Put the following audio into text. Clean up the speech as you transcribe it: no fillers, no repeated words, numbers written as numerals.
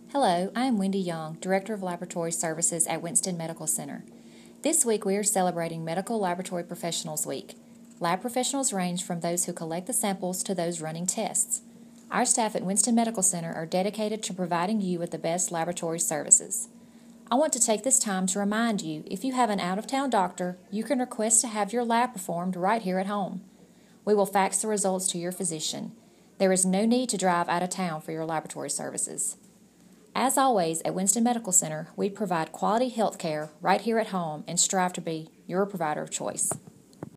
Hello, I am Wendy Young, Director of Laboratory Services at Winston Medical Center. This week we are celebrating Medical Laboratory Professionals Week. Lab professionals range from those who collect the samples to those running tests. Our staff at Winston Medical Center are dedicated to providing you with the best laboratory services. I want to take this time to remind you, if you have an out-of-town doctor, you can request to have your lab performed right here at home. We will fax the results to your physician. There is no need to drive out of town for your laboratory services. As always, at Winston Medical Center, we provide quality health care right here at home and strive to be your provider of choice.